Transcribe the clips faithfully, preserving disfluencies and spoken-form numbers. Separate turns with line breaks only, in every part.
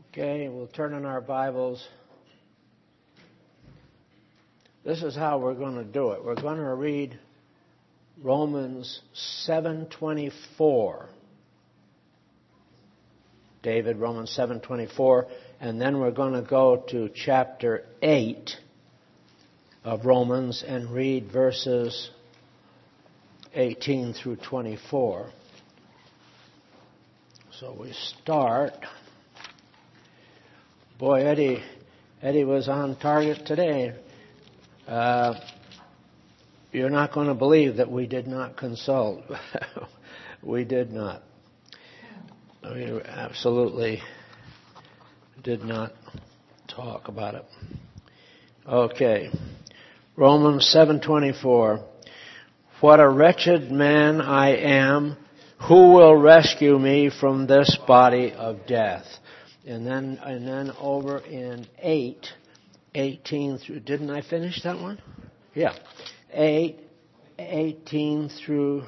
Okay, we'll turn in our Bibles. This is how we're going to do it. We're going to read Romans seven twenty-four. David, Romans seven twenty-four. And then we're going to go to chapter eight of Romans and read verses eighteen through twenty-four. So we start. Boy, Eddie, Eddie was on target today. Uh, you're not going to believe that we did not consult. We did not. We absolutely did not talk about it. Okay. Romans seven twenty-four. What a wretched man I am. Who will rescue me from this body of death? And then, and then over in eight, eighteen through, didn't I finish that one? Yeah. eight, eighteen through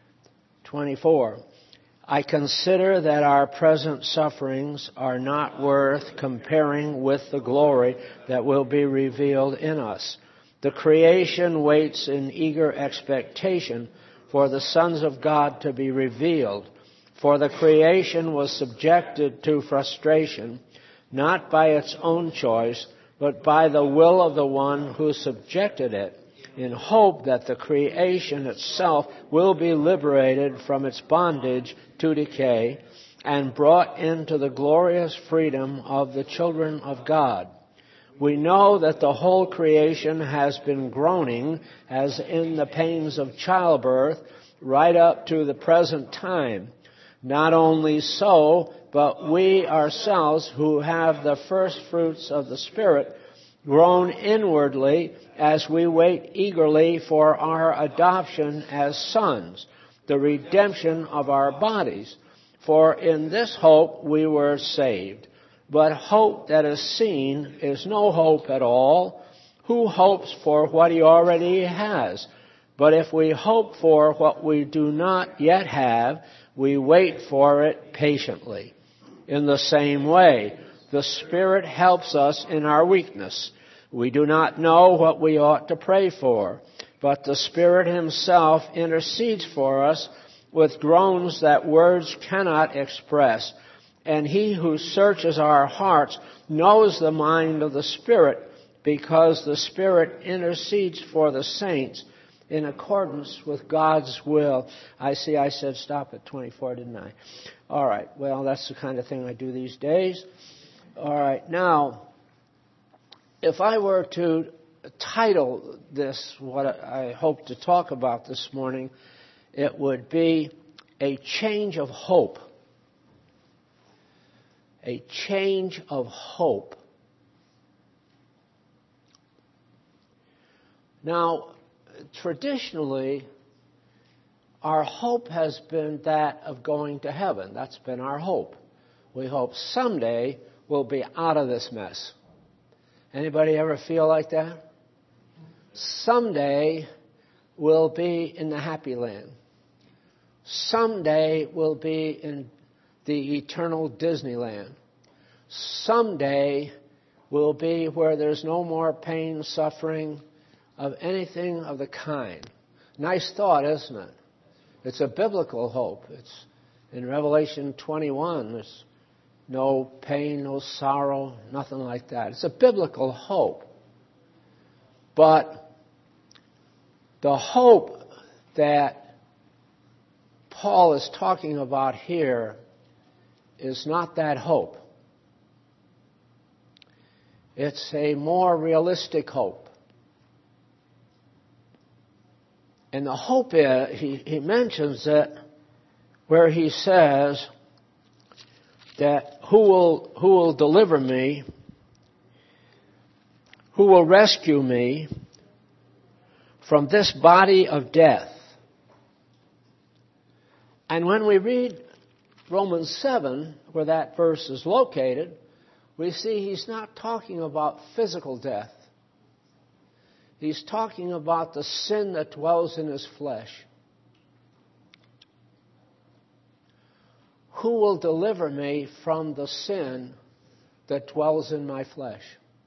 twenty-four. I consider that our present sufferings are not worth comparing with the glory that will be revealed in us. The creation waits in eager expectation for the sons of God to be revealed. For the creation was subjected to frustration, not by its own choice, but by the will of the one who subjected it, in hope that the creation itself will be liberated from its bondage to decay and brought into the glorious freedom of the children of God. We know that the whole creation has been groaning as in the pains of childbirth right up to the present time. Not only so, but we ourselves who have the first fruits of the Spirit groan inwardly as we wait eagerly for our adoption as sons, the redemption of our bodies. For in this hope we were saved. But hope that is seen is no hope at all. Who hopes for what he already has? But if we hope for what we do not yet have, we wait for it patiently. In the same way, the Spirit helps us in our weakness. We do not know what we ought to pray for, but the Spirit Himself intercedes for us with groans that words cannot express. And He who searches our hearts knows the mind of the Spirit, because the Spirit intercedes for the saints in accordance with God's will. I see I said stop at twenty-four, didn't I? All right. Well, that's the kind of thing I do these days. All right. Now, if I were to title this, what I hope to talk about this morning, it would be a change of hope. A change of hope. Now, traditionally, our hope has been that of going to heaven. That's been our hope. We hope someday we'll be out of this mess. Anybody ever feel like that? Someday we'll be in the happy land. Someday we'll be in the eternal Disneyland. Someday we'll be where there's no more pain, suffering, of anything of the kind. Nice thought, isn't it? It's a biblical hope. It's in Revelation twenty-one. There's no pain, no sorrow, nothing like that. It's a biblical hope. But the hope that Paul is talking about here is not that hope. It's a more realistic hope. And the hope is, he, he mentions it where he says that who will, who will deliver me, who will rescue me from this body of death. And when we read Romans seven, where that verse is located, we see he's not talking about physical death. He's talking about the sin that dwells in his flesh. Who will deliver me from the sin that dwells in my flesh.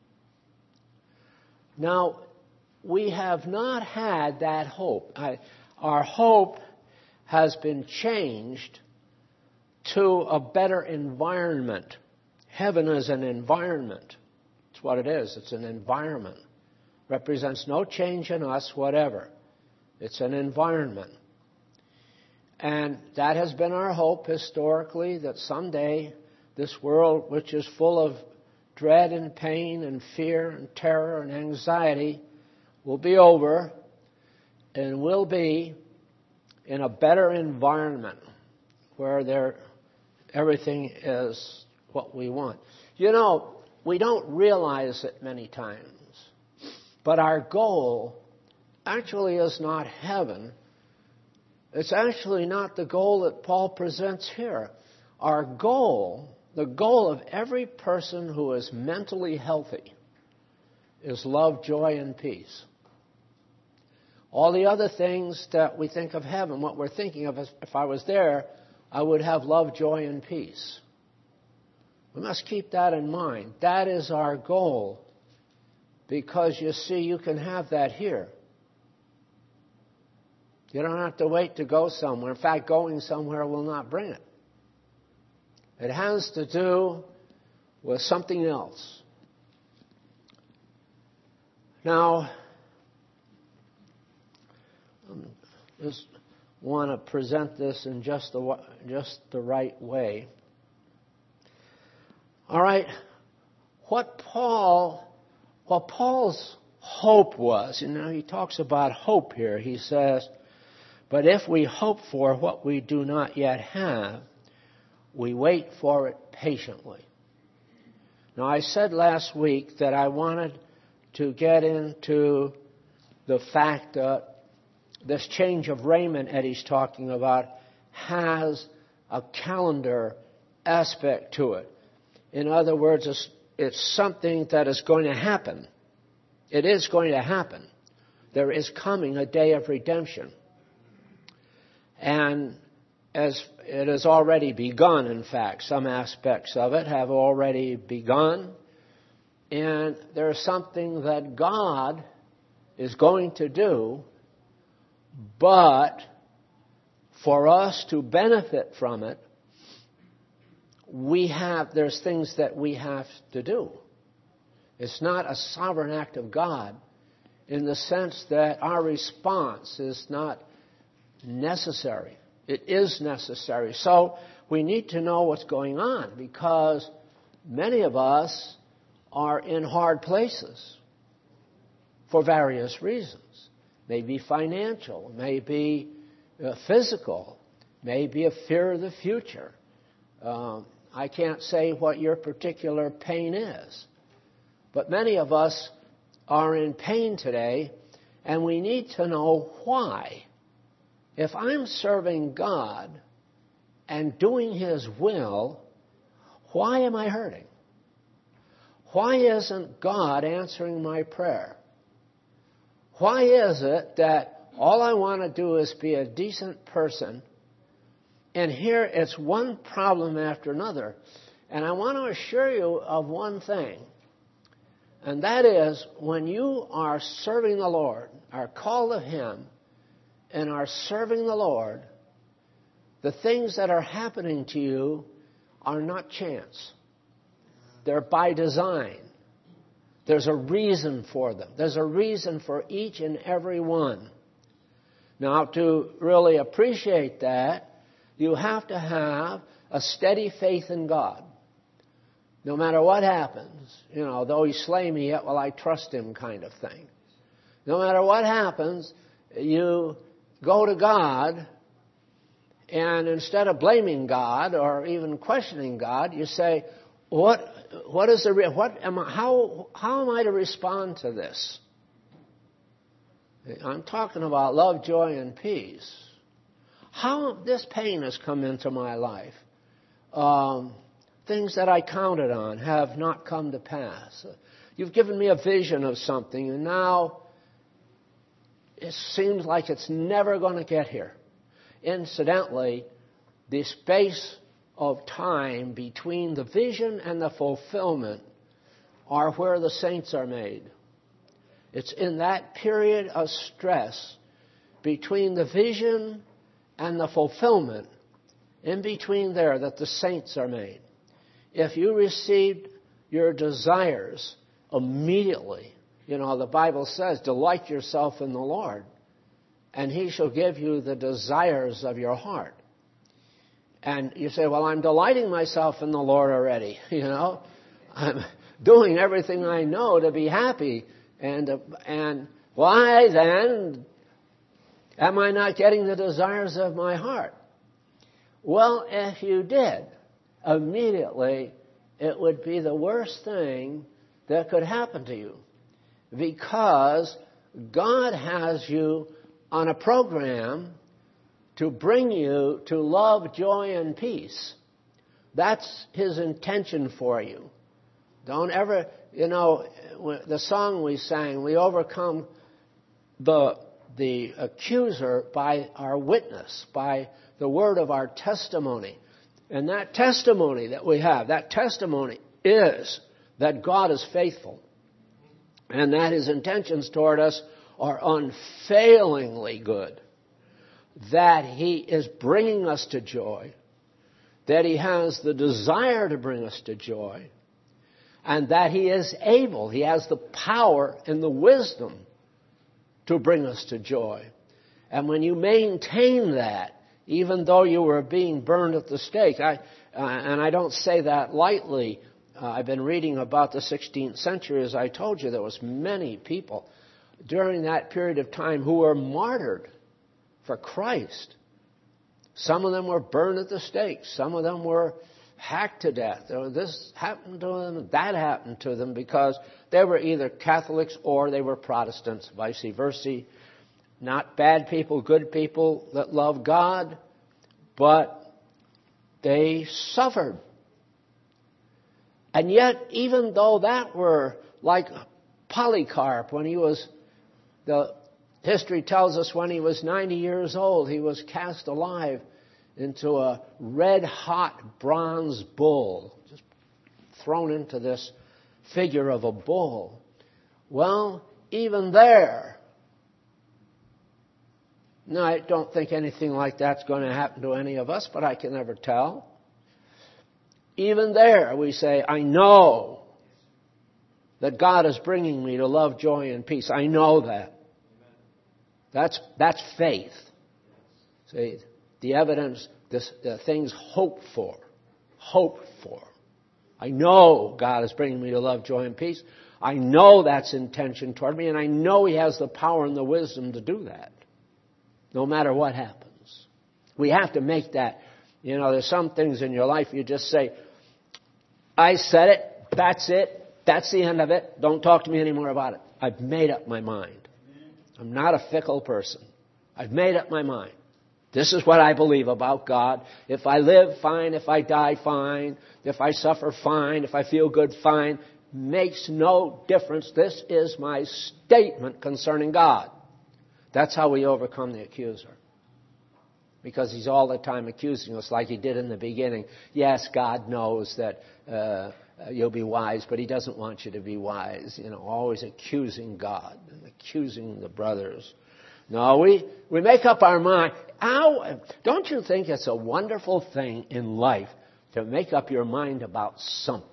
Now, we have not had that hope. I, our hope has been changed to a better environment. Heaven is an environment. It's what it is. It's an environment. Represents no change in us whatever. It's an environment. And that has been our hope historically, that someday this world, which is full of dread and pain and fear and terror and anxiety, will be over and we'll be in a better environment where there, everything is what we want. You know, we don't realize it many times, but our goal actually is not heaven. It's actually not the goal that Paul presents here. Our goal, the goal of every person who is mentally healthy, is love, joy, and peace. All the other things that we think of heaven, what we're thinking of, if I was there, I would have love, joy, and peace. We must keep that in mind. That is our goal. Because, you see, you can have that here. You don't have to wait to go somewhere. In fact, going somewhere will not bring it. It has to do with something else. Now, I just want to present this in just the, just the right way. All right, what Paul, what Paul's hope was, you know, he talks about hope here. He says, but if we hope for what we do not yet have, we wait for it patiently. Now, I said last week that I wanted to get into the fact that this change of raiment Eddie's talking about has a calendar aspect to it. In other words, it's, it's something that is going to happen. It is going to happen. There is coming a day of redemption. And as it has already begun, in fact, some aspects of it have already begun. And there's something that God is going to do, but for us to benefit from it, we have, there's things that we have to do. It's not a sovereign act of God in the sense that our response is not necessary. It is necessary. So we need to know what's going on, because many of us are in hard places for various reasons. Maybe financial, maybe uh, physical, maybe a fear of the future. Um, I can't say what your particular pain is, but many of us are in pain today, and we need to know why. If I'm serving God and doing His will, why am I hurting? Why isn't God answering my prayer? Why is it that all I want to do is be a decent person, and here it's one problem after another? And I want to assure you of one thing, and that is when you are serving the Lord, are called of Him, and are serving the Lord, the things that are happening to you are not chance. They're by design. There's a reason for them. There's a reason for each and every one. Now, to really appreciate that, you have to have a steady faith in God. No matter what happens, you know, though He slay me, yet will I trust Him kind of thing. No matter what happens, you go to God, and instead of blaming God or even questioning God, you say, What? What is the? What am I? How? How am I to respond to this? I'm talking about love, joy, and peace. How this pain has come into my life? Um, things that I counted on have not come to pass. You've given me a vision of something, and now it seems like it's never going to get here. Incidentally, the space of time between the vision and the fulfillment are where the saints are made. It's in that period of stress between the vision and the fulfillment, in between there, that the saints are made. If you received your desires immediately, you know, the Bible says, delight yourself in the Lord, and He shall give you the desires of your heart. And you say, well, I'm delighting myself in the Lord already, you know. I'm doing everything I know to be happy. And, uh, and why then am I not getting the desires of my heart? Well, if you did, immediately it would be the worst thing that could happen to you. Because God has you on a program to bring you to love, joy, and peace. That's His intention for you. Don't ever, you know, the song we sang, we overcome the, the accuser by our witness, by the word of our testimony. And that testimony that we have, that testimony is that God is faithful and that His intentions toward us are unfailingly good, that He is bringing us to joy, that He has the desire to bring us to joy, and that He is able, He has the power and the wisdom to bring us to joy. And when you maintain that, even though you were being burned at the stake, I, uh, and I don't say that lightly. Uh, I've been reading about the sixteenth century. As I told you, there was many people during that period of time who were martyred for Christ. Some of them were burned at the stake. Some of them were hacked to death. This happened to them, that happened to them, because they were either Catholics or they were Protestants, vice versa. Not bad people, good people that love God, but they suffered. And yet, even though that were like Polycarp, when he was, the history tells us when he was ninety years old, he was cast alive into a red-hot bronze bull, just thrown into this figure of a bull. Well, even there, no, I don't think anything like that's going to happen to any of us, but I can never tell. Even there, we say, I know that God is bringing me to love, joy, and peace. I know that. That's, that's faith. See, the evidence, this, the things hoped for. Hoped for. I know God is bringing me to love, joy, and peace. I know that's intention toward me, and I know He has the power and the wisdom to do that, no matter what happens. We have to make that. You know, there's some things in your life you just say, I said it, that's it, that's the end of it, don't talk to me anymore about it. I've made up my mind. I'm not a fickle person. I've made up my mind. This is what I believe about God. If I live, fine. If I die, fine. If I suffer, fine. If I feel good, fine. Makes no difference. This is my statement concerning God. That's how we overcome the accuser. Because he's all the time accusing us like he did in the beginning. Yes, God knows that uh, you'll be wise, but He doesn't want you to be wise. You know, always accusing God and accusing the brothers. No, we, we make up our mind. How, don't you think it's a wonderful thing in life to make up your mind about something?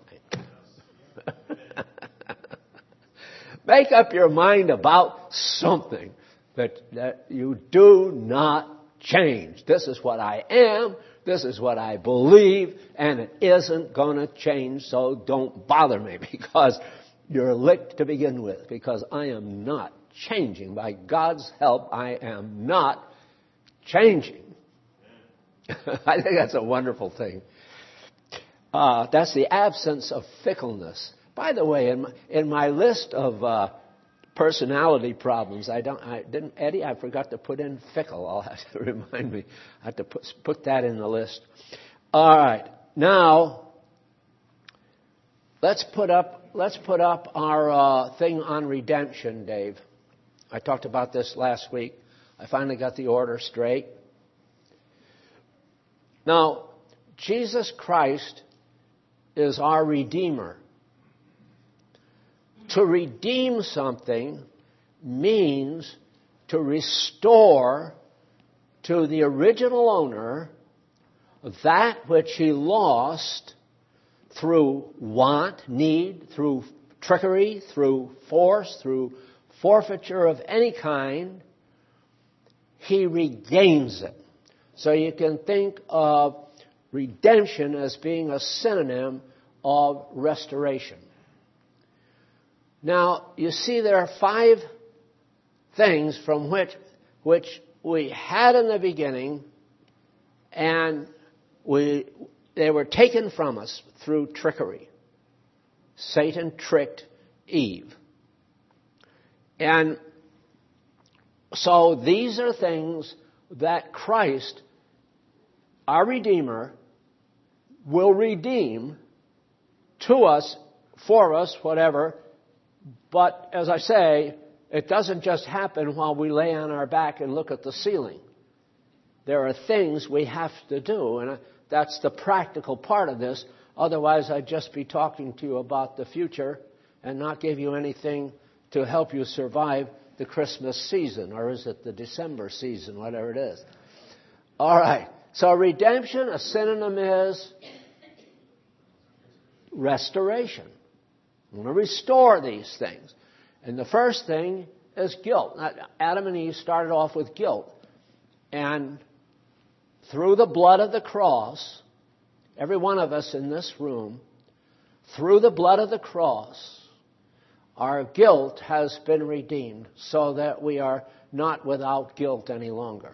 Make up your mind about something that, that you do not change. This is what I am. This is what I believe. And it isn't going to change. So don't bother me, because you're licked to begin with. Because I am not changing. By God's help, I am not changing. I think that's a wonderful thing. Uh, that's the absence of fickleness. By the way, in my, in my list of uh, personality problems, I don't, I didn't, Eddie, I forgot to put in fickle. I'll have to remind me. I have to put, put that in the list. All right, now let's put up, let's put up our uh, thing on redemption, Dave. I talked about this last week. I finally got the order straight. Now, Jesus Christ is our Redeemer. To redeem something means to restore to the original owner that which he lost through want, need, through trickery, through force, through forfeiture of any kind. He regains it. So you can think of redemption as being a synonym of restoration. Now, you see there are five things from which, which we had in the beginning, and we, they were taken from us through trickery. Satan tricked Eve. And so these are things that Christ, our Redeemer, will redeem to us, for us, whatever. But as I say, it doesn't just happen while we lay on our back and look at the ceiling. There are things we have to do, and that's the practical part of this. Otherwise, I'd just be talking to you about the future and not give you anything to help you survive the Christmas season, or is it the December season, whatever it is. All right. So redemption, a synonym is restoration. I'm going to restore these things. And the first thing is guilt. Adam and Eve started off with guilt. And through the blood of the cross, every one of us in this room, through the blood of the cross, our guilt has been redeemed so that we are not without guilt any longer.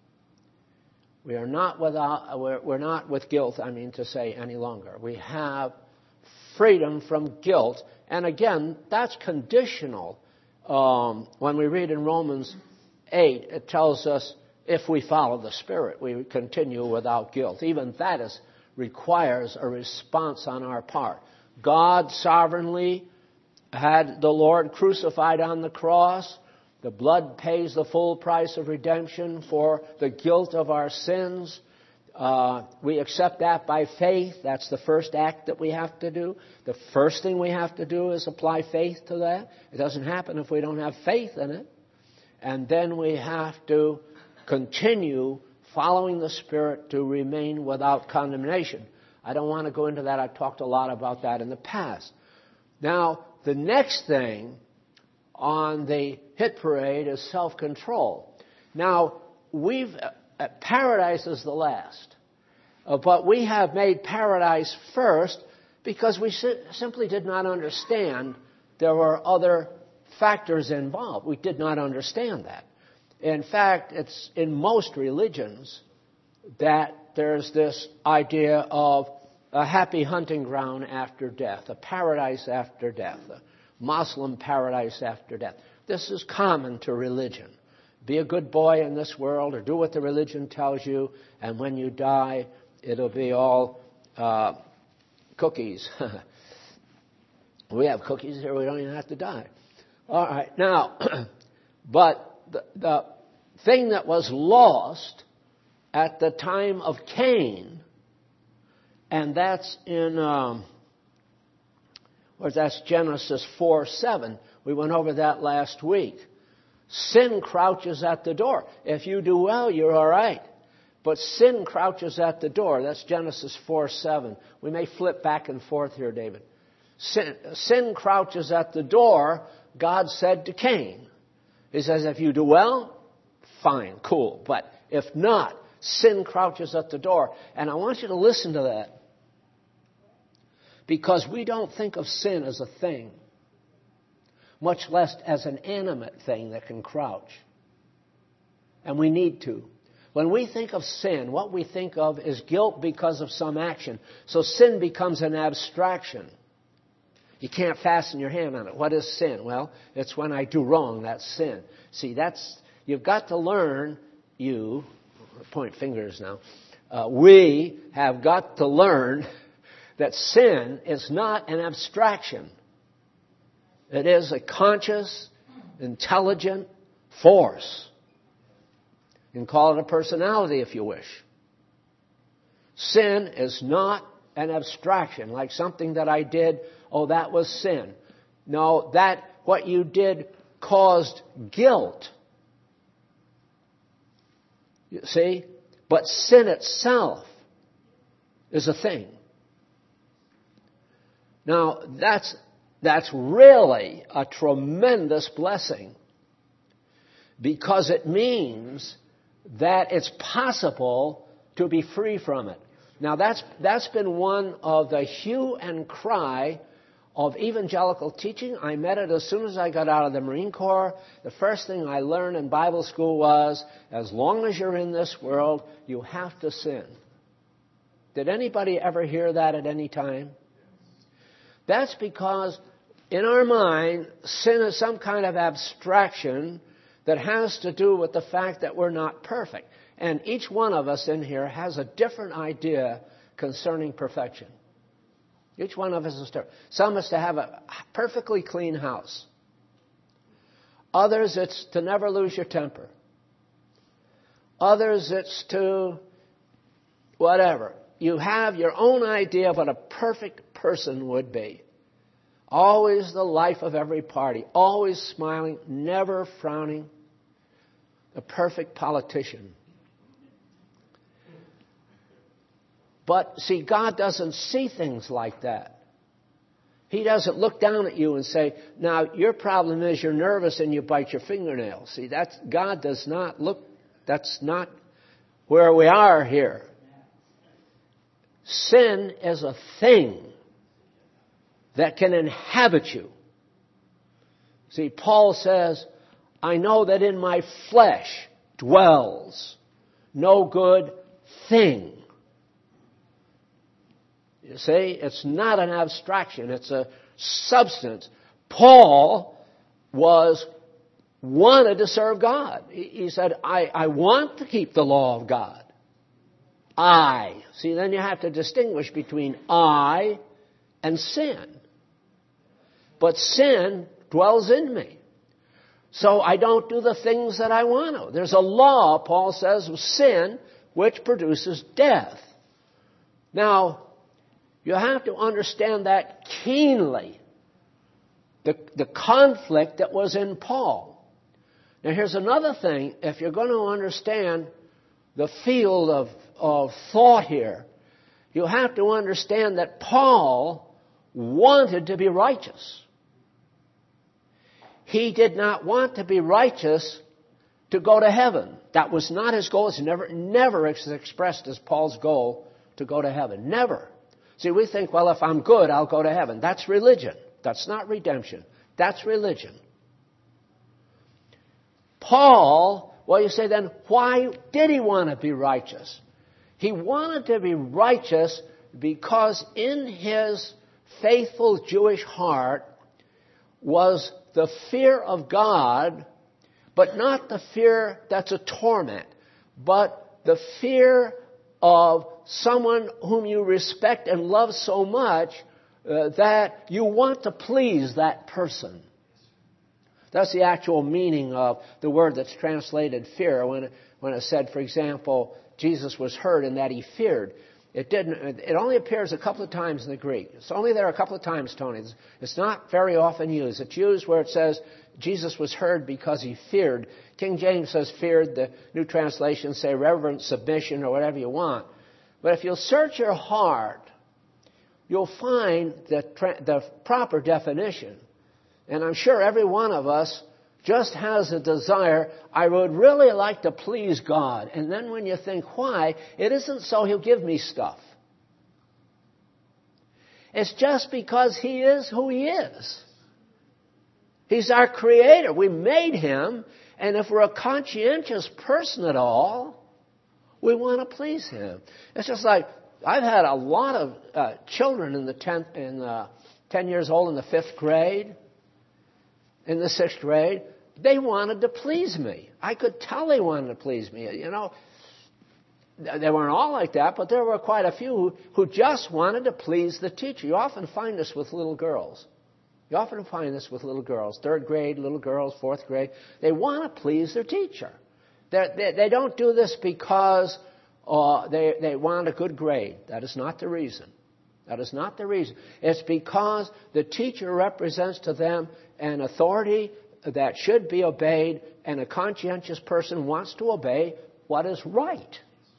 We are not without, we're, we're not with guilt, I mean to say, any longer. We have freedom from guilt. And again, that's conditional. Um, when we read in Romans eight, it tells us if we follow the Spirit, we continue without guilt. Even that is, requires a response on our part. God sovereignly had the Lord crucified on the cross. The blood pays the full price of redemption for the guilt of our sins. Uh, we accept that by faith. That's the first act that we have to do. The first thing we have to do is apply faith to that. It doesn't happen if we don't have faith in it. And then we have to continue following the Spirit to remain without condemnation. I don't want to go into that. I've talked a lot about that in the past. Now, the next thing on the hit parade is self-control. Now, we've uh, paradise is the last. Uh, but we have made paradise first because we si- simply did not understand there were other factors involved. We did not understand that. In fact, it's in most religions that there's this idea of a happy hunting ground after death, a paradise after death, a Muslim paradise after death. This is common to religion. Be a good boy in this world, or do what the religion tells you, and when you die, it'll be all uh, cookies. We have cookies here, we don't even have to die. All right, now, but the, the thing that was lost at the time of Cain, and that's in, um, or that's Genesis four seven. We went over that last week. Sin crouches at the door. If you do well, you're all right. But sin crouches at the door. That's Genesis four seven. We may flip back and forth here, David. Sin, sin crouches at the door, God said to Cain. He says, if you do well, fine, cool. But if not, sin crouches at the door. And I want you to listen to that. Because we don't think of sin as a thing, much less as an animate thing that can crouch. And we need to. When we think of sin, what we think of is guilt because of some action. So sin becomes an abstraction. You can't fasten your hand on it. What is sin? Well, it's when I do wrong. That's sin. See, that's, you've got to learn, you, point fingers now, uh, we have got to learn that sin is not an abstraction. It is a conscious, intelligent force. You can call it a personality if you wish. Sin is not an abstraction, like something that I did, oh, that was sin. No, that what you did caused guilt. You see? But sin itself is a thing. Now, that's, that's really a tremendous blessing, because it means that it's possible to be free from it. Now, that's, that's been one of the hue and cry of evangelical teaching. I met it as soon as I got out of the Marine Corps. The first thing I learned in Bible school was, as long as you're in this world, you have to sin. Did anybody ever hear that at any time? That's because in our mind, sin is some kind of abstraction that has to do with the fact that we're not perfect. And each one of us in here has a different idea concerning perfection. Each one of us is different. Some is to have a perfectly clean house. Others, it's to never lose your temper. Others, it's to whatever. You have your own idea of what a perfect person would be. Always the life of every party. Always smiling, never frowning. A perfect politician. But see, God doesn't see things like that. He doesn't look down at you and say, now your problem is you're nervous and you bite your fingernails. See, that's, God does not look, that's not where we are here. Sin is a thing that can inhabit you. See, Paul says, I know that in my flesh dwells no good thing. You see, it's not an abstraction. It's a substance. Paul was wanted to serve God. He, he said, I, I want to keep the law of God. I. See, then you have to distinguish between I and sin. But sin dwells in me. So I don't do the things that I want to. There's a law, Paul says, of sin which produces death. Now, you have to understand that keenly. The, the conflict that was in Paul. Now here's another thing. If you're going to understand the field of, of thought here, you have to understand that Paul wanted to be righteous. He did not want to be righteous to go to heaven. That was not his goal. It's never, never expressed as Paul's goal to go to heaven. Never. See, we think, well, if I'm good, I'll go to heaven. That's religion. That's not redemption. That's religion. Paul, well, you say then, why did he want to be righteous? He wanted to be righteous because in his faithful Jewish heart was the fear of God, but not the fear that's a torment, but the fear of someone whom you respect and love so much uh, that you want to please that person. That's the actual meaning of the word that's translated fear. When it, when it said, for example, Jesus was heard in that he feared. It didn't. It only appears a couple of times in the Greek. It's only there a couple of times, Tony. It's, it's not very often used. It's used where it says Jesus was heard because he feared. King James says feared. The New Translations say reverent submission or whatever you want. But if you'll search your heart, you'll find the, tra- the proper definition. And I'm sure every one of us just has a desire, I would really like to please God. And then when you think, why? It isn't so he'll give me stuff. It's just because he is who he is. He's our creator. We made him. And if we're a conscientious person at all, we want to please him. It's just like, I've had a lot of uh, children in the tenth, in uh, ten years old in the fifth grade, in the sixth grade. They wanted to please me. I could tell they wanted to please me. You know, they weren't all like that, but there were quite a few who, who just wanted to please the teacher. You often find this with little girls. You often find this with little girls, third grade, little girls, fourth grade. They want to please their teacher. They, they don't do this because or they, they want a good grade. That is not the reason. That is not the reason. It's because the teacher represents to them an authority that should be obeyed, and a conscientious person wants to obey what is right.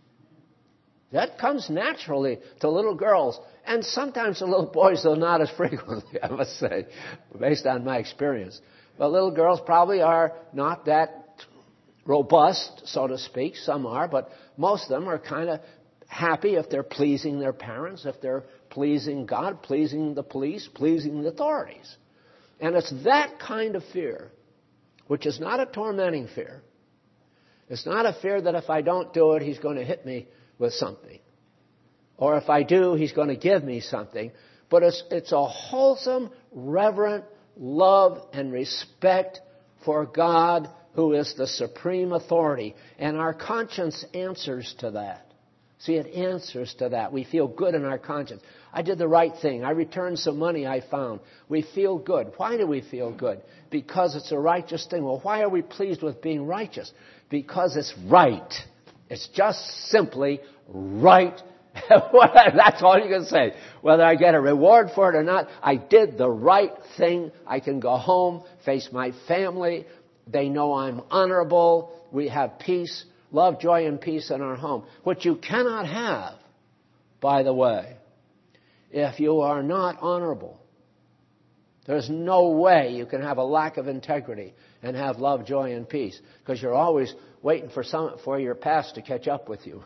That comes naturally to little girls, and sometimes to little boys, though not as frequently, I must say, based on my experience. But little girls probably are not that robust, so to speak. Some are, but most of them are kind of happy if they're pleasing their parents, if they're pleasing God, pleasing the police, pleasing the authorities. And it's that kind of fear, which is not a tormenting fear. It's not a fear that if I don't do it, he's going to hit me with something. Or if I do, he's going to give me something. But it's, it's a wholesome, reverent love and respect for God, who is the supreme authority. And our conscience answers to that. See, it answers to that. We feel good in our conscience. I did the right thing. I returned some money I found. We feel good. Why do we feel good? Because it's a righteous thing. Well, why are we pleased with being righteous? Because it's right. It's just simply right. That's all you can say. Whether I get a reward for it or not, I did the right thing. I can go home, face my family. They know I'm honorable. We have peace, love, joy, and peace in our home, which you cannot have, by the way, if you are not honorable. There's no way you can have a lack of integrity and have love, joy, and peace, because you're always waiting for some for your past to catch up with you.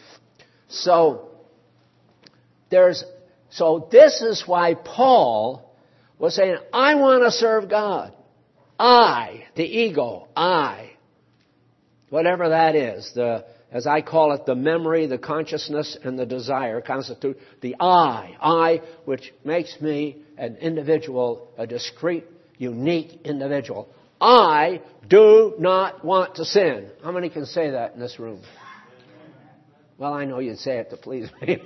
so there's so this is why Paul was saying, I want to serve God. I, the ego, I, whatever that is, the as I call it, the memory, the consciousness, and the desire constitute the I. I, which makes me an individual, a discrete, unique individual. I do not want to sin. How many can say that in this room? Well, I know you'd say it to please me,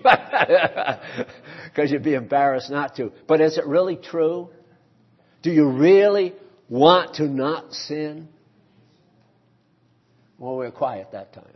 because you'd be embarrassed not to. But is it really true? Do you really want to not sin? Well, we were quiet that time.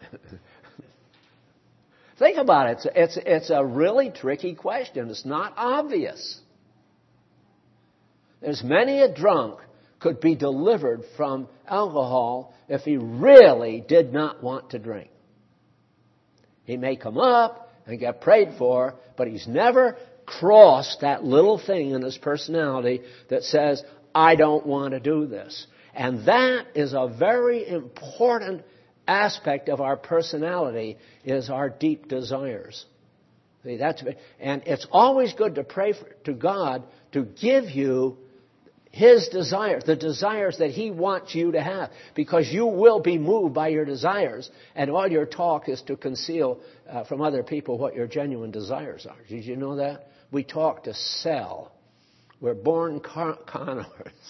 Think about it. It's, it's, it's a really tricky question. It's not obvious. There's many a drunk could be delivered from alcohol if he really did not want to drink. He may come up and get prayed for, but he's never crossed that little thing in his personality that says, I don't want to do this. And that is a very important aspect of our personality, is our deep desires. See, that's, and it's always good to pray for, to God to give you His desires, the desires that He wants you to have, because you will be moved by your desires, and all your talk is to conceal uh, from other people what your genuine desires are. Did you know that? We talk to sell. We're born con- conners.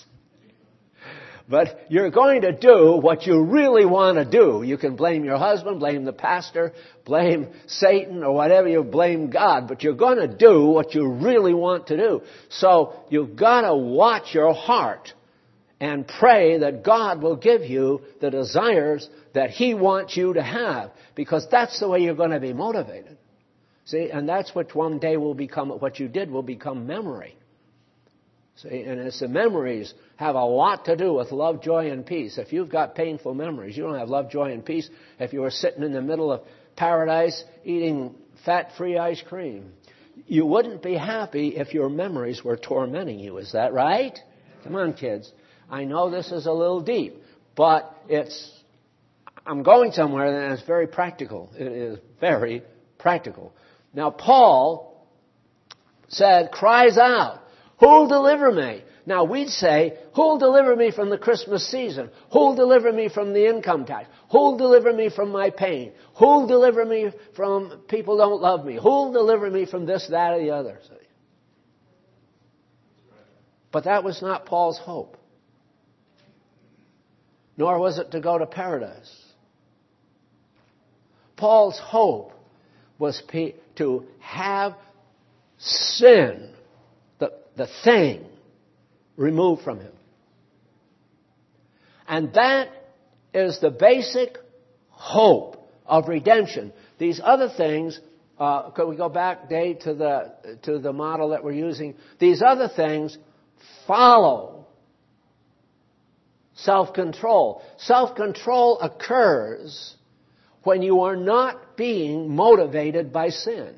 But you're going to do what you really want to do. You can blame your husband, blame the pastor, blame Satan, or whatever. You blame God. But you're going to do what you really want to do. So you've got to watch your heart and pray that God will give you the desires that He wants you to have. Because that's the way you're going to be motivated. See, and that's what one day will become, what you did will become memory. See, and it's the memories have a lot to do with love, joy, and peace. If you've got painful memories, you don't have love, joy, and peace. If you were sitting in the middle of paradise eating fat-free ice cream, you wouldn't be happy if your memories were tormenting you. Is that right? Come on, kids. I know this is a little deep, but it's, I'm going somewhere and it's very practical. It is very practical. Now, Paul said, cries out, who'll deliver me? Now, we'd say, who'll deliver me from the Christmas season? Who'll deliver me from the income tax? Who'll deliver me from my pain? Who'll deliver me from people don't love me? Who'll deliver me from this, that, or the other? But that was not Paul's hope. Nor was it to go to paradise. Paul's hope was to have sin, the, the thing, removed from him. And that is the basic hope of redemption. These other things, uh, could we go back, Dave, to the, to the model that we're using? These other things follow self-control. Self-control occurs when you are not being motivated by sin.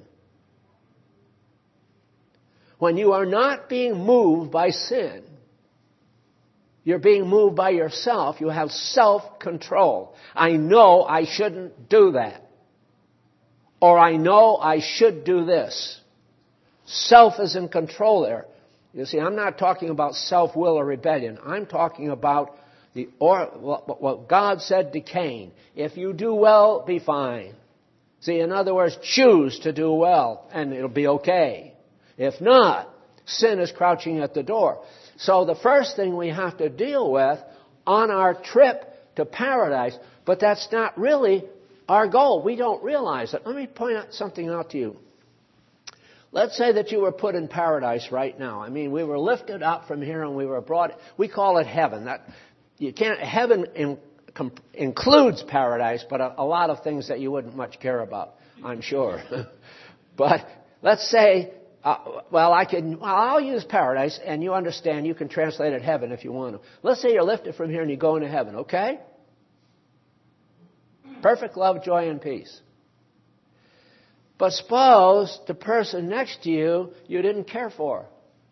When you are not being moved by sin. You're being moved by yourself. You have self-control. I know I shouldn't do that. Or I know I should do this. Self is in control there. You see, I'm not talking about self-will or rebellion. I'm talking about the or, what God said to Cain. If you do well, be fine. See, in other words, choose to do well, and it'll be okay. If not, sin is crouching at the door. So the first thing we have to deal with on our trip to paradise, but that's not really our goal. We don't realize it. Let me point out something out to you. Let's say that you were put in paradise right now. I mean, we were lifted up from here and we were brought. We call it heaven. That you can't. Heaven in, com, includes paradise, but a, a lot of things that you wouldn't much care about, I'm sure. But let's say. Uh, well, I can, well, I'll use paradise, and you understand, you can translate it heaven if you want to. Let's say you're lifted from here and you go into heaven, okay? Perfect love, joy, and peace. But suppose the person next to you, you didn't care for.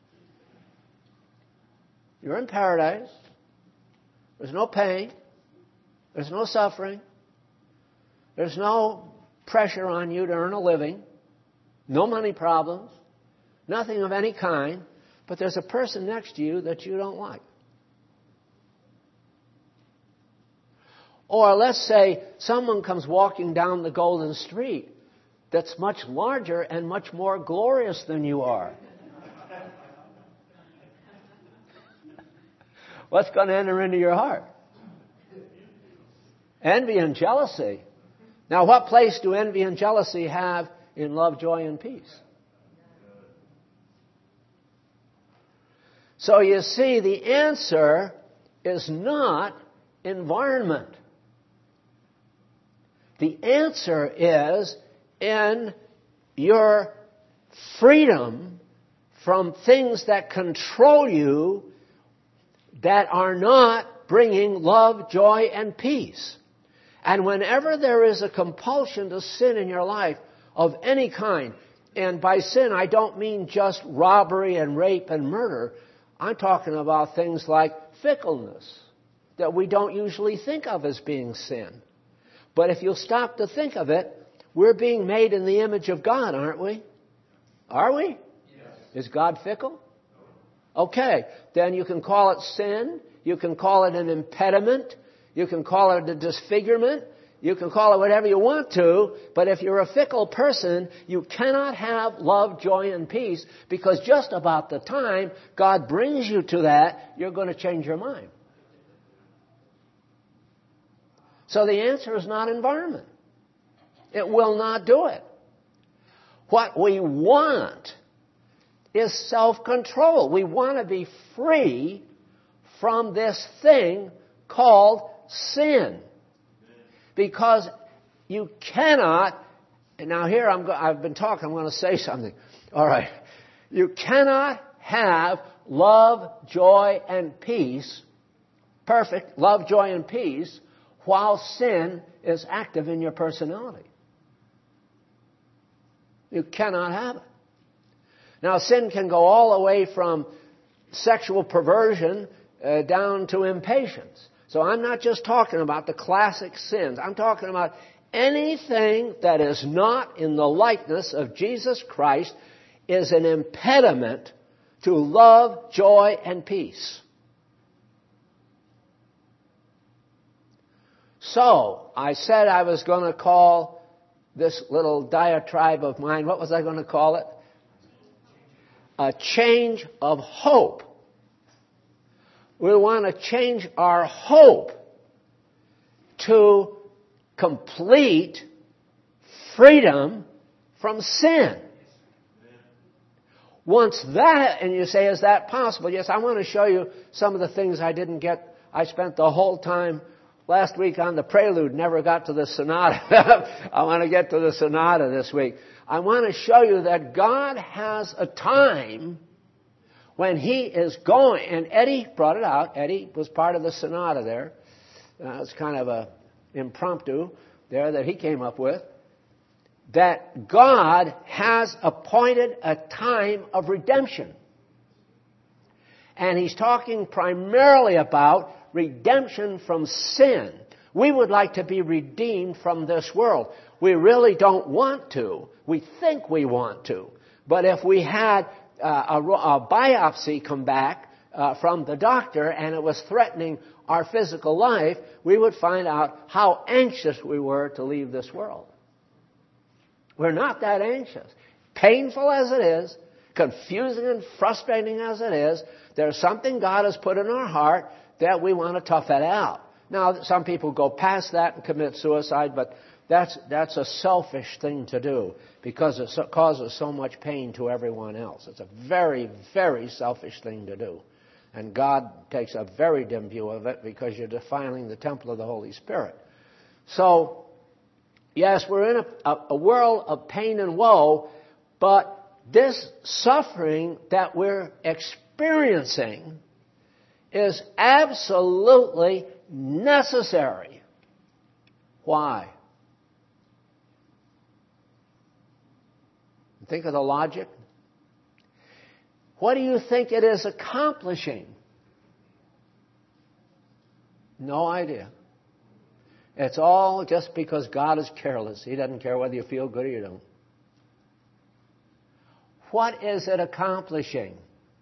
You're in paradise. There's no pain. There's no suffering. There's no pressure on you to earn a living. No money problems. Nothing of any kind, but there's a person next to you that you don't like. Or let's say someone comes walking down the golden street that's much larger and much more glorious than you are. What's going to enter into your heart? Envy and jealousy. Now, what place do envy and jealousy have in love, joy, and peace? So you see, the answer is not environment. The answer is in your freedom from things that control you that are not bringing love, joy, and peace. And whenever there is a compulsion to sin in your life of any kind, and by sin I don't mean just robbery and rape and murder, I'm talking about things like fickleness that we don't usually think of as being sin. But if you'll stop to think of it, we're being made in the image of God, aren't we? Are we? Yes. Is God fickle? Okay, then you can call it sin. You can call it an impediment. You can call it a disfigurement. You can call it whatever you want to, but if you're a fickle person, you cannot have love, joy, and peace, because just about the time God brings you to that, you're going to change your mind. So the answer is not environment. It will not do it. What we want is self-control. We want to be free from this thing called sin. Because you cannot, and now here I'm go, I've been talking, I'm going to say something. All right. You cannot have love, joy, and peace, perfect love, joy, and peace, while sin is active in your personality. You cannot have it. Now, sin can go all the way from sexual perversion uh, down to impatience. So I'm not just talking about the classic sins. I'm talking about anything that is not in the likeness of Jesus Christ is an impediment to love, joy, and peace. So, I said I was going to call this little diatribe of mine, what was I going to call it? A change of hope. We want to change our hope to complete freedom from sin. Once that, and you say, is that possible? Yes, I want to show you some of the things I didn't get. I spent the whole time last week on the prelude, never got to the sonata. I want to get to the sonata this week. I want to show you that God has a time when He is going, and Eddie brought it out. Eddie was part of the sonata there. Uh, it's kind of a impromptu there that he came up with. That God has appointed a time of redemption. And He's talking primarily about redemption from sin. We would like to be redeemed from this world. We really don't want to. We think we want to. But if we had uh, a, a biopsy come back uh, from the doctor and it was threatening our physical life, we would find out how anxious we were to leave this world. We're not that anxious. Painful as it is, confusing and frustrating as it is, there's something God has put in our heart that we want to tough it out. Now, some people go past that and commit suicide, but that's that's a selfish thing to do because it so, causes so much pain to everyone else. It's a very, very selfish thing to do. And God takes a very dim view of it because you're defiling the temple of the Holy Spirit. So, yes, we're in a, a, a world of pain and woe, but this suffering that we're experiencing is absolutely necessary. Why? Think of the logic. What do you think it is accomplishing? No idea. It's all just because God is careless. He doesn't care whether you feel good or you don't. What is it accomplishing?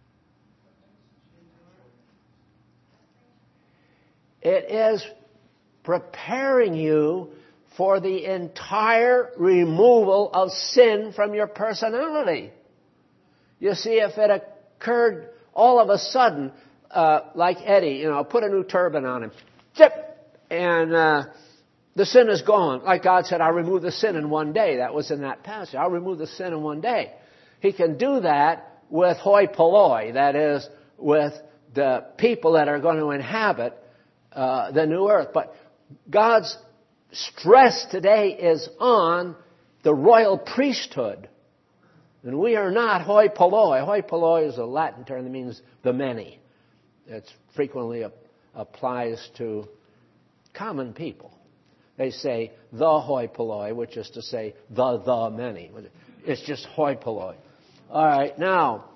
It is preparing you for the entire removal of sin from your personality. You see, if it occurred all of a sudden, uh, like Eddie, you know, put a new turban on him, zip, and uh, the sin is gone. Like God said, I'll remove the sin in one day. That was in that passage. I'll remove the sin in one day. He can do that with hoi polloi, that is, with the people that are going to inhabit uh, the new earth. But God's stress today is on the royal priesthood. And we are not hoi polloi. Hoi polloi is a Latin term that means the many. It frequently applies to common people. They say the hoi polloi, which is to say the the many. It's just hoi polloi. All right, now,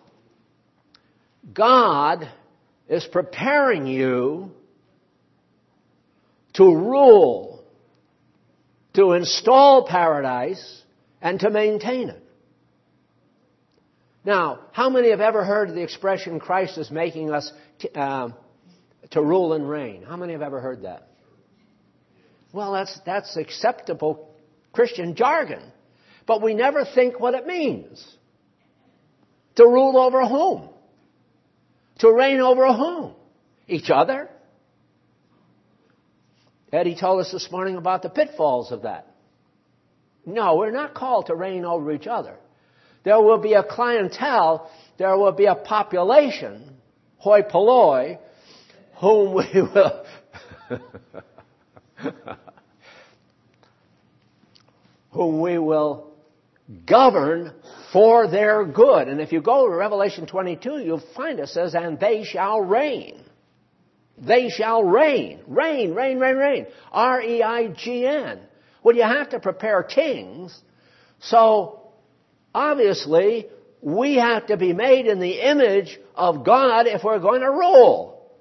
God is preparing you to rule, to install paradise, and to maintain it. Now, how many have ever heard the expression Christ is making us uh, to rule and reign? How many have ever heard that? Well, that's that's acceptable Christian jargon. But we never think what it means. To rule over whom? To reign over whom? Each other? Eddie told us this morning about the pitfalls of that. No, we're not called to reign over each other. There will be a clientele, there will be a population, hoi polloi, whom we will whom we will govern for their good. And if you go to Revelation twenty-two, you'll find it says, and they shall reign. They shall reign. Reign, reign, reign, reign. R E I G N. Well, you have to prepare kings. So, obviously, we have to be made in the image of God if we're going to rule.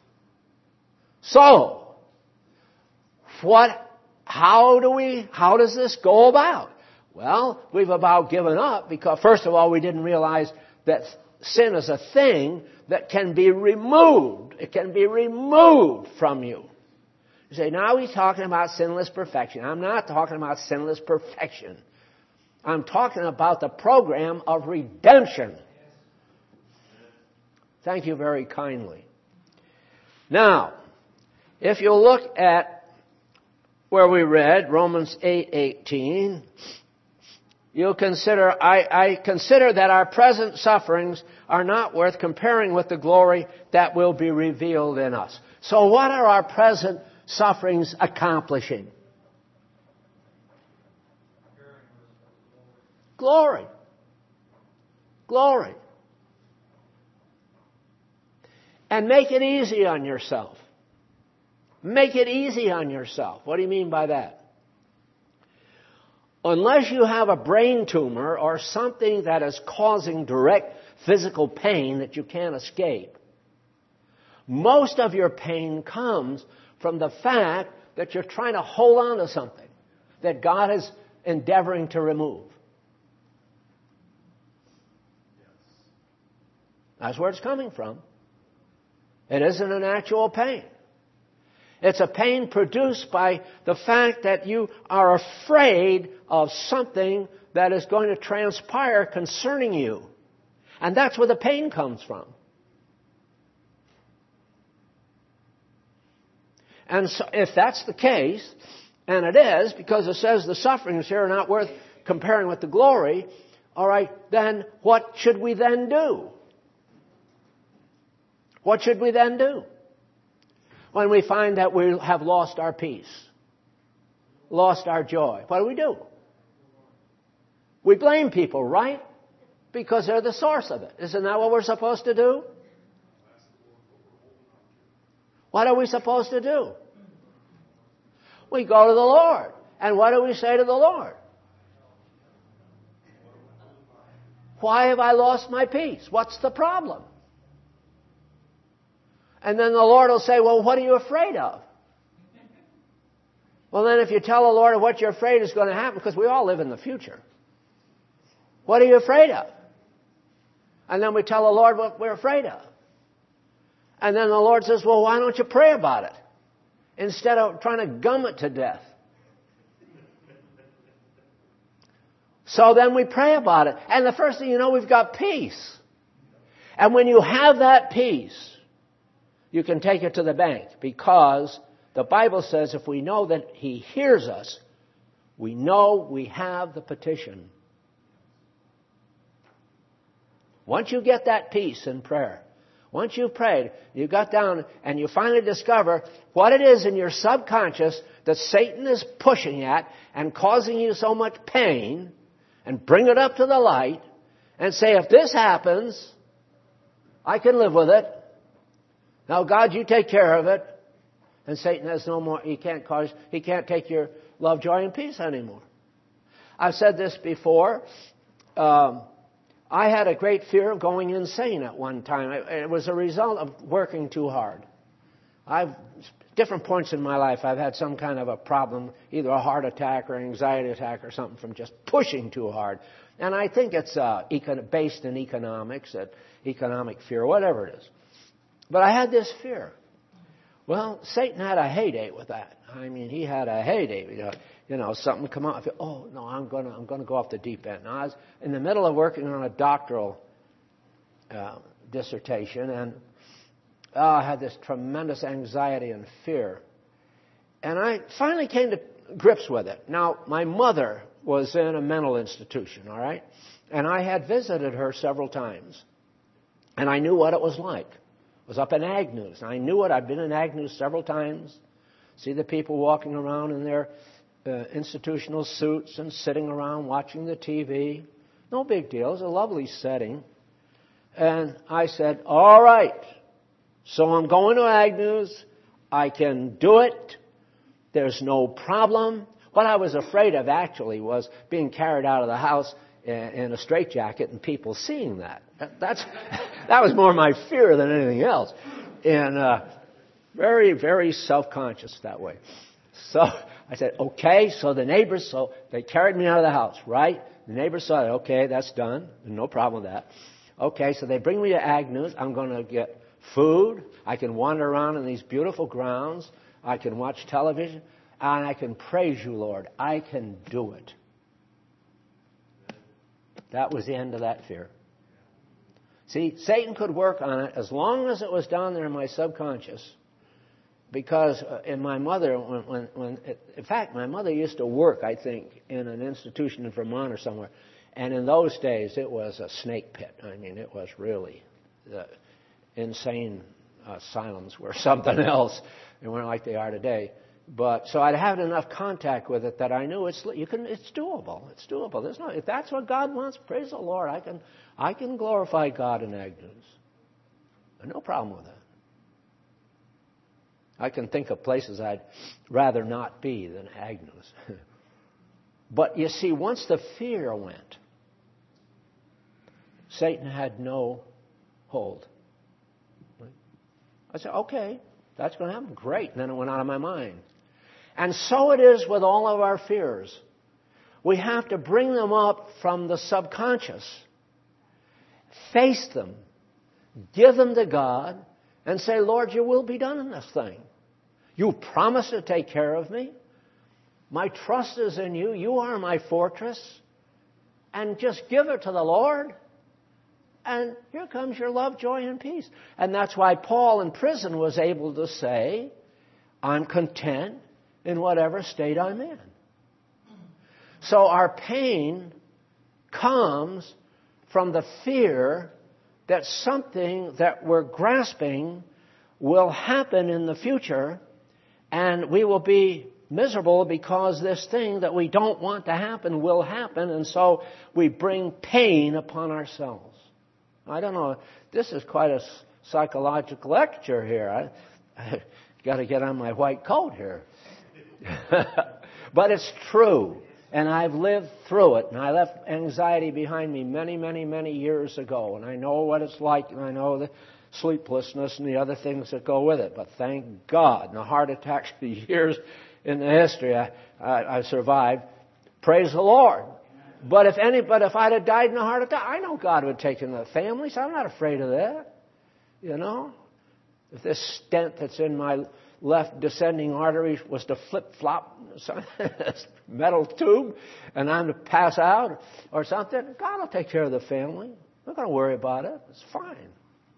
So, what, how do we, how does this go about? Well, we've about given up because, first of all, we didn't realize that sin is a thing that can be removed. It can be removed from you. You say, now he's talking about sinless perfection. I'm not talking about sinless perfection. I'm talking about the program of redemption. Thank you very kindly. Now, if you look at where we read, Romans eight eighteen, you'll consider, I, I consider that our present sufferings are not worth comparing with the glory that will be revealed in us. So what are our present sufferings accomplishing? Glory. Glory. And make it easy on yourself. Make it easy on yourself. What do you mean by that? Unless you have a brain tumor or something that is causing direct physical pain that you can't escape, most of your pain comes from the fact that you're trying to hold on to something that God is endeavoring to remove. That's where it's coming from. It isn't an actual pain. It's a pain produced by the fact that you are afraid of something that is going to transpire concerning you. And that's where the pain comes from. And so if that's the case, and it is, because it says the sufferings here are not worth comparing with the glory, all right, then what should we then do? What should we then do? When we find that we have lost our peace, lost our joy, what do we do? We blame people, right? Because they're the source of it. Isn't that what we're supposed to do? What are we supposed to do? We go to the Lord. And what do we say to the Lord? Why have I lost my peace? What's the problem? And then the Lord will say, well, what are you afraid of? Well, then if you tell the Lord what you're afraid is going to happen, because we all live in the future. What are you afraid of? And then we tell the Lord what we're afraid of. And then the Lord says, well, why don't you pray about it? Instead of trying to gum it to death. So then we pray about it. And the first thing you know, we've got peace. And when you have that peace, you can take it to the bank, because the Bible says if we know that He hears us, we know we have the petition. Once you get that peace in prayer, once you've prayed, you got down and you finally discover what it is in your subconscious that Satan is pushing at and causing you so much pain, and bring it up to the light and say, if this happens, I can live with it. Now, God, you take care of it. And Satan has no more, he can't cause, he can't take your love, joy, and peace anymore. I've said this before. Um, I had a great fear of going insane at one time. It, it was a result of working too hard. I've, different points in my life, I've had some kind of a problem, either a heart attack or an anxiety attack or something from just pushing too hard. And I think it's uh, econ- based in economics, that economic fear, whatever it is. But I had this fear. Well, Satan had a heyday with that. I mean, he had a heyday. You know, you know something come out. I feel, oh no, I'm going to I'm going to go off the deep end. Now, I was in the middle of working on a doctoral uh, dissertation, and uh, I had this tremendous anxiety and fear. And I finally came to grips with it. Now, my mother was in a mental institution, all right, and I had visited her several times, and I knew what it was like. Was up in Agnews. And I knew it. I'd been in Agnews several times. See the people walking around in their uh, institutional suits and sitting around watching the T V. No big deal. It was a lovely setting. And I said, all right, so I'm going to Agnews. I can do it. There's no problem. What I was afraid of actually was being carried out of the house in a straitjacket and people seeing that. that that's, that was more my fear than anything else. And uh, very, very self-conscious that way. So I said, okay, so the neighbors, so they carried me out of the house, right? The neighbors saw it. Okay, that's done. No problem with that. Okay, so they bring me to Agnews. I'm going to get food. I can wander around in these beautiful grounds. I can watch television. And I can praise you, Lord. I can do it. That was the end of that fear. See, Satan could work on it as long as it was down there in my subconscious. Because uh, in my mother, when, when, when it, in fact, my mother used to work, I think, in an institution in Vermont or somewhere. And in those days, it was a snake pit. I mean, it was really the insane asylums were something else. They weren't like they are today. But so I'd had enough contact with it that I knew it's you can it's doable. It's doable. There's no if that's what God wants, praise the Lord. I can I can glorify God in Agnews. No problem with that. I can think of places I'd rather not be than Agnews. But you see, once the fear went, Satan had no hold. I said, okay, that's going to happen. Great. And then it went out of my mind. And so it is with all of our fears. We have to bring them up from the subconscious, face them, give them to God, and say, Lord, your will be done in this thing. You promised to take care of me. My trust is in you. You are my fortress. And just give it to the Lord. And here comes your love, joy, and peace. And that's why Paul in prison was able to say, I'm content in whatever state I'm in. So our pain comes from the fear that something that we're grasping will happen in the future, and we will be miserable because this thing that we don't want to happen will happen, and so we bring pain upon ourselves. I don't know. This is quite a psychological lecture here. I, I got to get on my white coat here. But it's true. And I've lived through it. And I left anxiety behind me many, many, many years ago. And I know what it's like. And I know the sleeplessness and the other things that go with it. But thank God. And the heart attacks, the years in the history I, I, I survived. Praise the Lord. But if any, but if I'd have died in a heart attack, I know God would take in the families. I'm not afraid of that. You know? If this stent that's in my left descending artery was to flip-flop metal tube and I'm to pass out or something, God will take care of the family. I'm not going to worry about it. It's fine.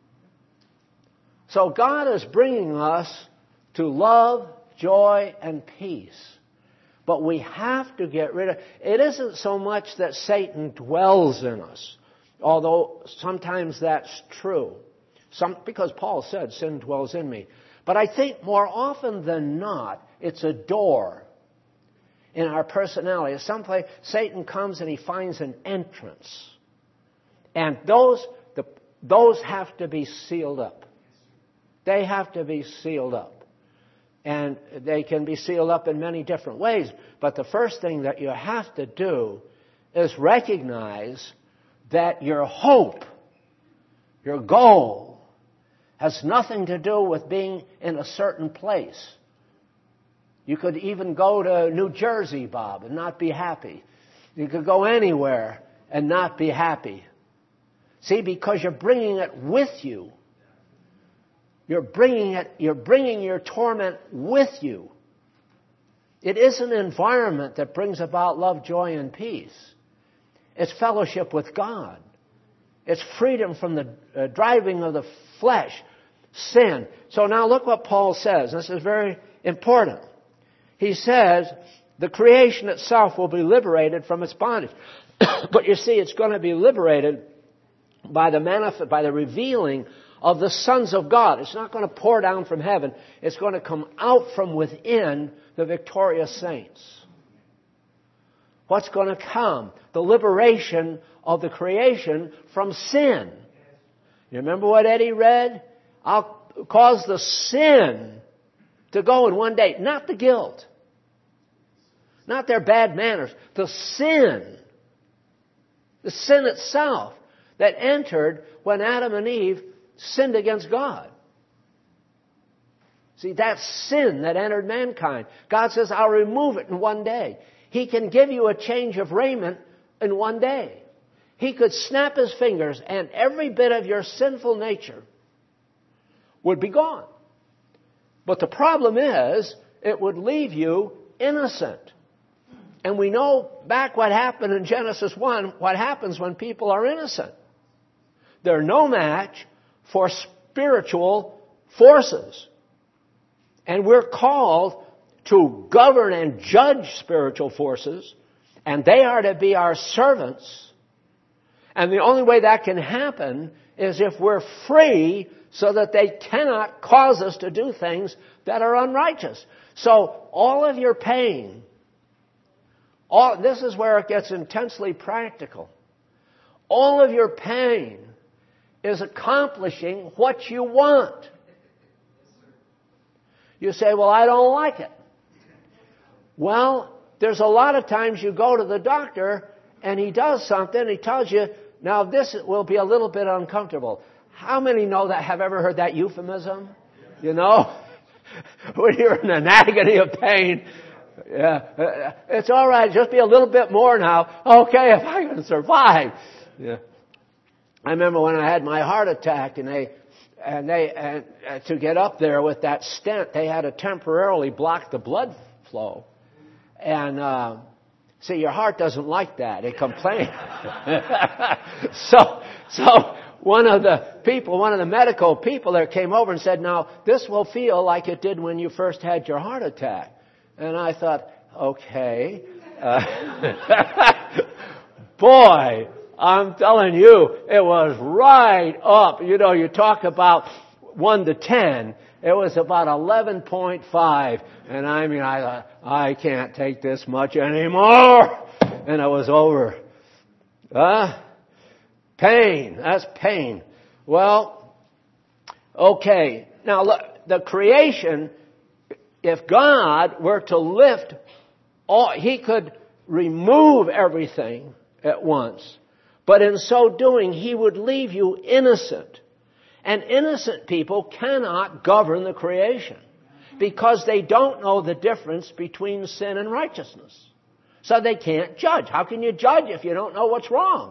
So God is bringing us to love, joy, and peace. But we have to get rid of... It isn't so much that Satan dwells in us, although sometimes that's true. Some, because Paul said, sin dwells in me. But I think more often than not, it's a door in our personality. It's someplace Satan comes and he finds an entrance. And those, the, those have to be sealed up. They have to be sealed up. And they can be sealed up in many different ways. But the first thing that you have to do is recognize that your hope, your goal, has nothing to do with being in a certain place. You could even go to New Jersey, Bob, and not be happy. You could go anywhere and not be happy. See, because you're bringing it with you. You're bringing it, you're bringing your torment with you. It is an environment that brings about love, joy, and peace. It's fellowship with God. It's freedom from the uh, driving of the flesh, sin. So now look what Paul says. This is very important. He says the creation itself will be liberated from its bondage. But you see, it's going to be liberated by the manifest, by the revealing of the sons of God. It's not going to pour down from heaven. It's going to come out from within the victorious saints. What's going to come? The liberation of the creation from sin. You remember what Eddie read? I'll cause the sin to go in one day. Not the guilt. Not their bad manners. The sin. The sin itself that entered when Adam and Eve sinned against God. See, that's sin that entered mankind. God says, I'll remove it in one day. He can give you a change of raiment in one day. He could snap his fingers and every bit of your sinful nature would be gone. But the problem is, it would leave you innocent. And we know back what happened in Genesis one, what happens when people are innocent. They're no match for spiritual forces. And we're called to govern and judge spiritual forces, and they are to be our servants. And the only way that can happen is if we're free so that they cannot cause us to do things that are unrighteous. So all of your pain, all, this is where it gets intensely practical. All of your pain is accomplishing what you want. You say, well, I don't like it. Well, there's a lot of times you go to the doctor and he does something, he tells you, now this will be a little bit uncomfortable. How many know that, have ever heard that euphemism? You know? When you're in an agony of pain, yeah, it's all right, just be a little bit more now. Okay, if I can survive. Yeah. I remember when I had my heart attack and they, and they, and uh, to get up there with that stent, they had to temporarily block the blood flow. And, uh, see, your heart doesn't like that. It complains. so, so, one of the people, one of the medical people there came over and said, now, this will feel like it did when you first had your heart attack. And I thought, okay. Uh, boy, I'm telling you, it was right up. You know, you talk about one to ten. It was about eleven point five. And I mean, I thought, I can't take this much anymore. And it was over. Huh? Pain. That's pain. Well, okay. Now look, the creation, if God were to lift all, He could remove everything at once. But in so doing, He would leave you innocent. And innocent people cannot govern the creation because they don't know the difference between sin and righteousness. So they can't judge. How can you judge if you don't know what's wrong?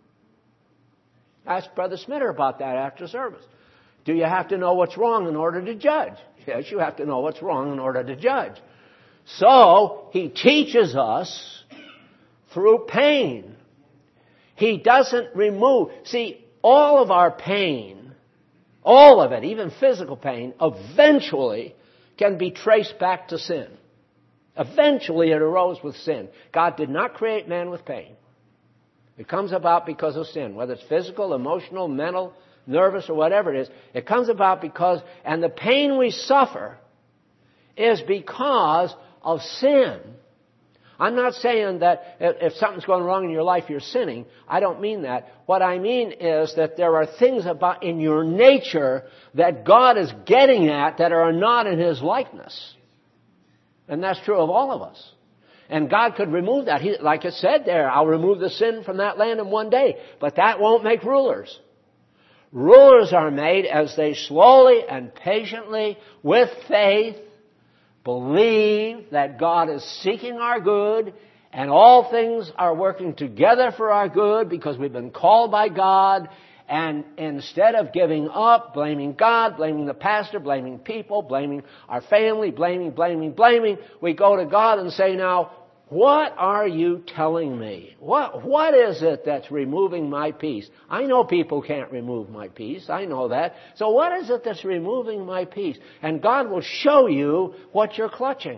Ask Brother Smitter about that after service. Do you have to know what's wrong in order to judge? Yes, you have to know what's wrong in order to judge. So, He teaches us through pain. He doesn't remove. See, all of our pain, all of it, even physical pain, eventually can be traced back to sin. Eventually it arose with sin. God did not create man with pain. It comes about because of sin, whether it's physical, emotional, mental, nervous, or whatever it is. It comes about because, and the pain we suffer is because of sin. I'm not saying that if something's going wrong in your life, you're sinning. I don't mean that. What I mean is that there are things about in your nature that God is getting at that are not in His likeness. And that's true of all of us. And God could remove that. He, like it said there, I'll remove the sin from that land in one day. But that won't make rulers. Rulers are made as they slowly and patiently, with faith, believe that God is seeking our good and all things are working together for our good because we've been called by God. And instead of giving up, blaming God, blaming the pastor, blaming people, blaming our family, blaming, blaming, blaming, we go to God and say, now, what are you telling me? What, what is it that's removing my peace? I know people can't remove my peace. I know that. So what is it that's removing my peace? And God will show you what you're clutching.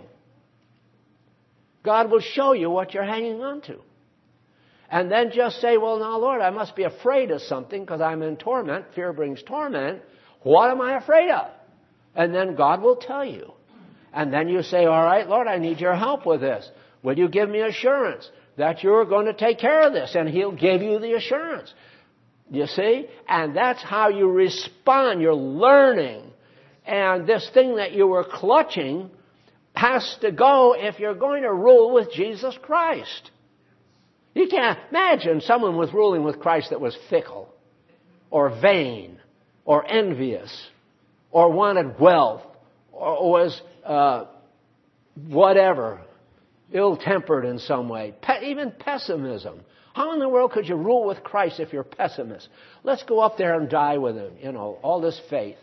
God will show you what you're hanging on to. And then just say, well, now, Lord, I must be afraid of something because I'm in torment. Fear brings torment. What am I afraid of? And then God will tell you. And then you say, all right, Lord, I need your help with this. Will you give me assurance that you're going to take care of this? And He'll give you the assurance. You see? And that's how you respond. You're learning. And this thing that you were clutching has to go if you're going to rule with Jesus Christ. You can't imagine someone was ruling with Christ that was fickle or vain or envious or wanted wealth or was uh, whatever, ill-tempered in some way, Pe- even pessimism. How in the world could you rule with Christ if you're a pessimist? Let's go up there and die with Him, you know, all this faith.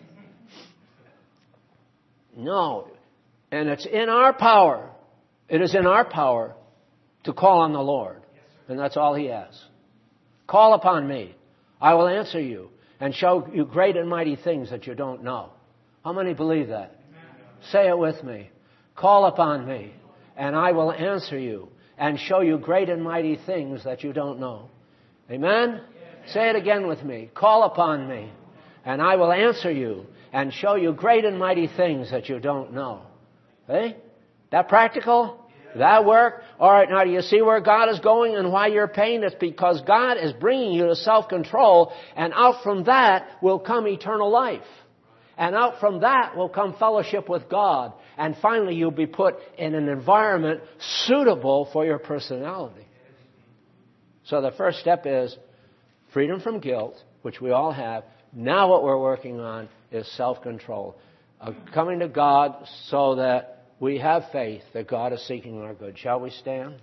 No. And it's in our power. It is in our power to call on the Lord. And that's all He asks. Call upon me. I will answer you and show you great and mighty things that you don't know. How many believe that? Say it with me. Call upon me and I will answer you and show you great and mighty things that you don't know. Amen? Say it again with me. Call upon me and I will answer you and show you great and mighty things that you don't know. Eh? That practical? That work? All right, now do you see where God is going and why you're paying? It's because God is bringing you to self-control, and out from that will come eternal life. And out from that will come fellowship with God. And finally, you'll be put in an environment suitable for your personality. So the first step is freedom from guilt, which we all have. Now what we're working on is self-control. Uh, coming to God so that we have faith that God is seeking our good. Shall we stand?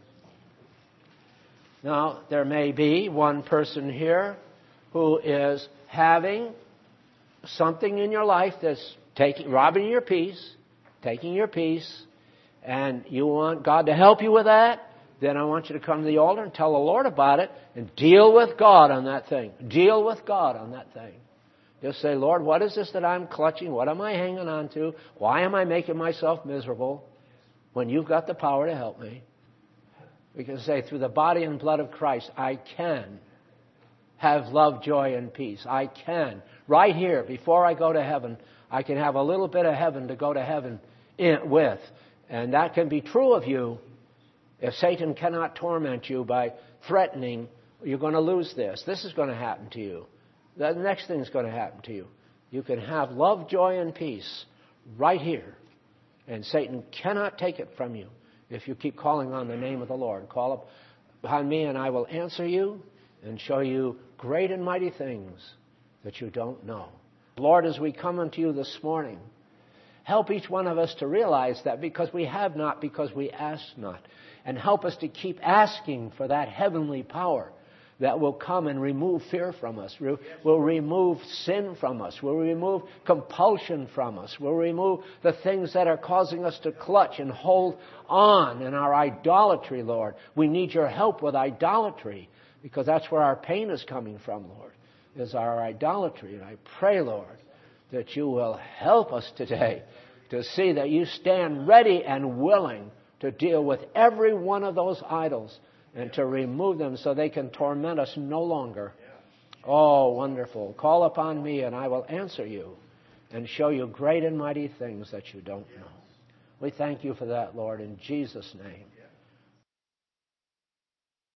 Now, there may be one person here who is having something in your life that's taking, robbing your peace, taking your peace, and you want God to help you with that. Then I want you to come to the altar and tell the Lord about it and deal with God on that thing. Deal with God on that thing. Just say, Lord, what is this that I'm clutching? What am I hanging on to? Why am I making myself miserable when you've got the power to help me? We can say, through the body and blood of Christ, I can have love, joy, and peace. I can. Right here, before I go to heaven, I can have a little bit of heaven to go to heaven in, with. And that can be true of you if Satan cannot torment you by threatening, you're going to lose this. This is going to happen to you. The next thing is going to happen to you. You can have love, joy, and peace right here. And Satan cannot take it from you if you keep calling on the name of the Lord. Call upon me and I will answer you and show you great and mighty things that you don't know. Lord, as we come unto you this morning, help each one of us to realize that because we have not, because we ask not. And help us to keep asking for that heavenly power that will come and remove fear from us, will remove sin from us, will remove compulsion from us, will remove the things that are causing us to clutch and hold on in our idolatry, Lord. We need your help with idolatry because that's where our pain is coming from, Lord, is our idolatry. And I pray, Lord, that you will help us today to see that you stand ready and willing to deal with every one of those idols and to remove them so they can torment us no longer. Oh, wonderful. Call upon me and I will answer you and show you great and mighty things that you don't know. We thank you for that, Lord, in Jesus' name.